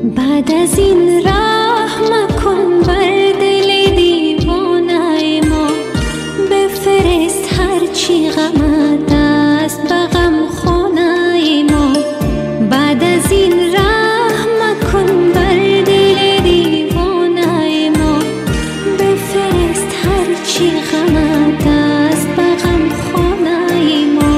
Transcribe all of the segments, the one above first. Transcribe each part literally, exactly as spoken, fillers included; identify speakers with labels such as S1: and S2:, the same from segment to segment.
S1: بعد از این رحم کن بر دل دیوانه ما، بفرست هرچی غمت است به غم خانه ما. بعد از این رحم کن بر دل دیوانه ما، بفرست هرچی غمت است به غم خانه ما.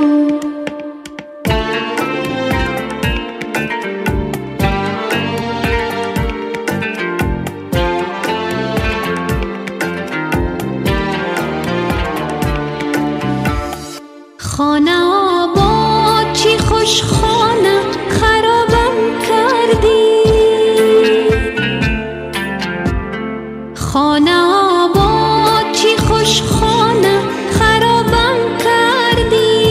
S1: خانه آباد چی خوش خانه خرابم کردی، خانه آباد چی خوش خانه خرابم کردی.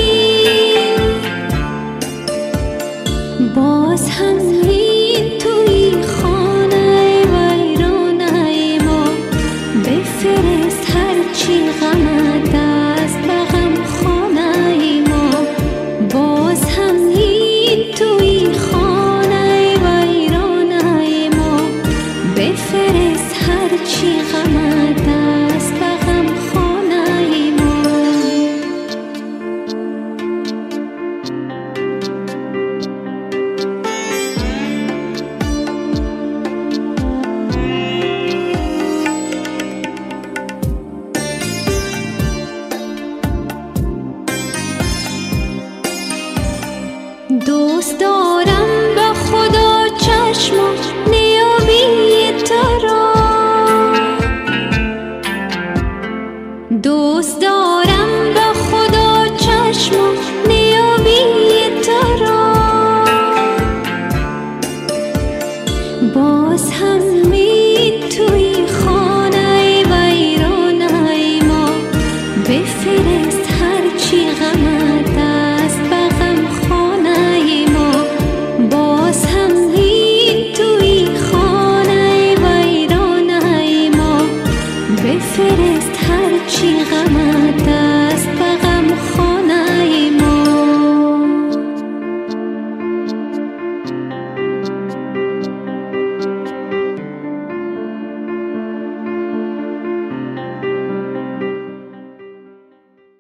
S1: باز هم این توی خانه ویرانه ما، بفرست هرچی غمت است به غم خانه ما. باز هم این توی خانه ویرانه ما، بفرست هرچی غمت است به غم خانه ما. دوست دارم به خدا چشم